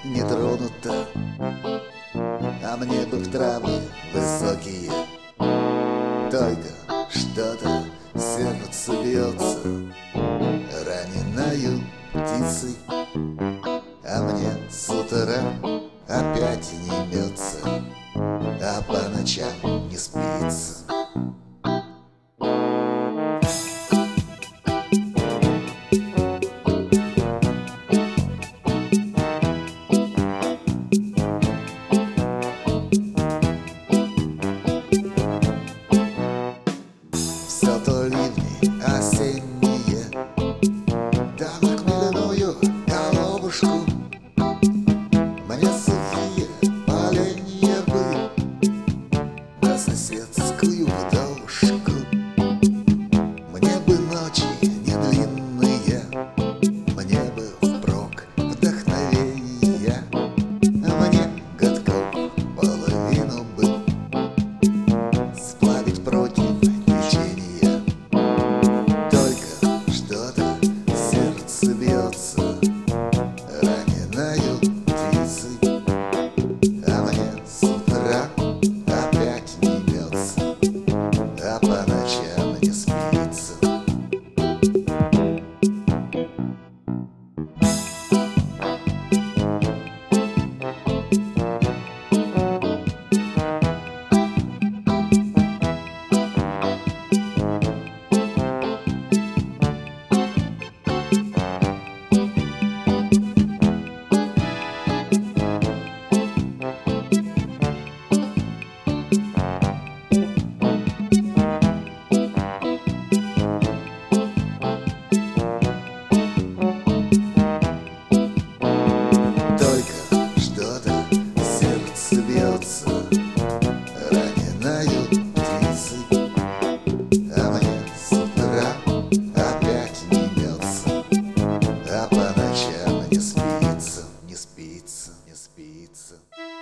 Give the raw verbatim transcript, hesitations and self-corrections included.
не тронута, а мне бы в травы высокие. Только что-то сердце бьется раненою птицей, а мне с утра опять не имется, а по ночам не спится. Все то ливни осенние, да на хмельную головушку мне сухие поленья бы, да соседскую вдовушку. Мне бы ночи не длинные, мне бы впрок вдохновения, а мне годков половину бы сплавить против течения. Только что-то сердце бьется раненою птицей, а мне с утра опять не имется, а по ночам не спится. Раненою птицей, а мне с утра опять не имется, а по ночам не спится, не спится, не спится.